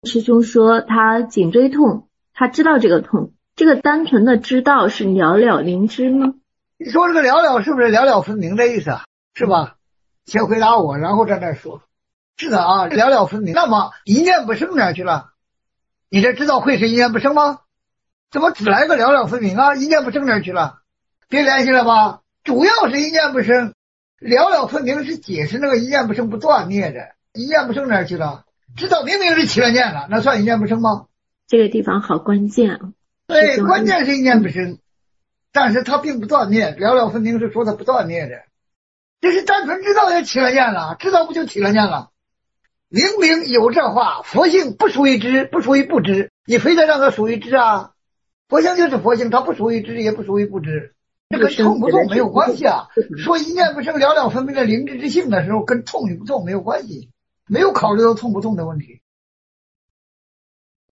师兄说他颈椎痛，他知道这个痛，这个单纯的知道是了了灵知吗？ 你说这个了了是不是了了分明的意思啊？是吧？先回答我，然后再说。是的啊，了了分明。那么一念不生哪去了？你这知道会是一念不生吗？怎么只来个了了分明啊？一念不生哪去了？别联系了吧？主要是一念不生，了了分明是解释那个一念不生不断灭的。一念不生哪去了？知道明明是起了念了，那算一念不生吗？ 这个地方好关键啊。 对，关键是一念不生，但是它并不断灭，了了分明是说它不断灭的。这是单纯知道也起了念了，知道不就起了念了？明明有这话，佛性不属于知，不属于不知，你非得让它属于知啊？佛性就是佛性，它不属于知，也不属于不知，这跟痛不痛没有关系啊。说一念不生了了分明的灵知之性的时候，跟痛与不痛没有关系，没有考虑到痛不痛的问题。